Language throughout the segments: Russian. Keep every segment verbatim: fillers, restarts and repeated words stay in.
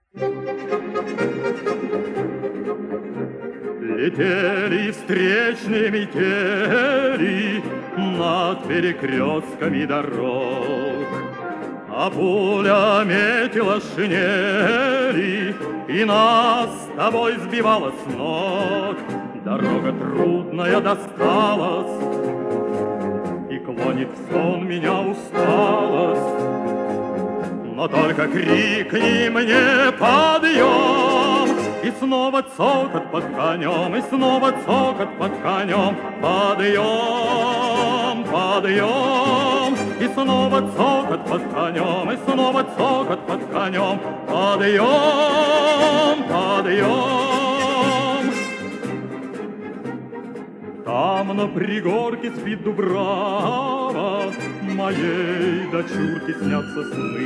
Летели встречные метели над перекрестками дорог, а пуля метила шинели и нас с тобой сбивала с ног. Дорога трудная досталась, и клонит в сон меня усталость. Но только крикни мне подъем, и снова цокот под конем, и снова цокот под конем. Подъем, подъем, и снова цокот под конем, и снова цокот под конем. Подъем, подъем. Там на пригорке спит дубрава, моей дочурке снятся сны.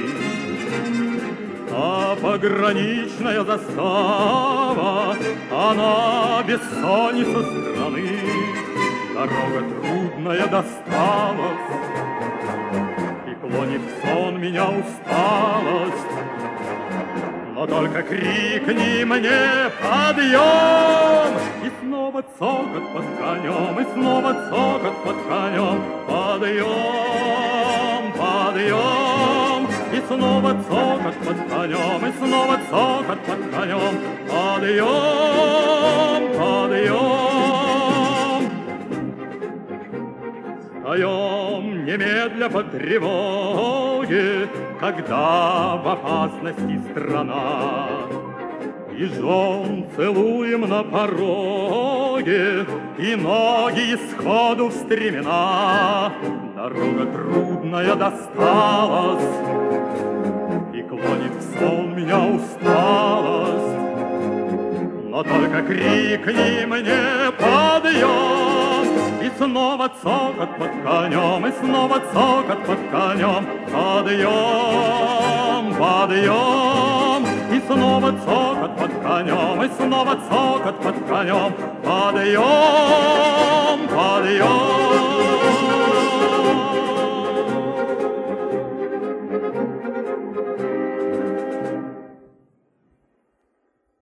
А пограничная застава, она бессонница страны. Дорога трудная досталась, и клонит в сон меня усталость. Но только крикни мне подъем, и снова цокот под конем, и снова цокот под конем. Подъем, подъем, и снова цокот под конем, и снова цокот под конем. Подъем, подъем. Встаем немедля по тревоге, когда в опасности страна. И жен целуем на пороге, и ноги сходу в стремена. Дорога трудная досталась, и клонит в сон меня усталость. Но только крикни мне подъем, и снова цокот под конем, и снова цокот под конем. Подъем, подъем, и снова цокот под конем, и снова цокот под конем. Подъем.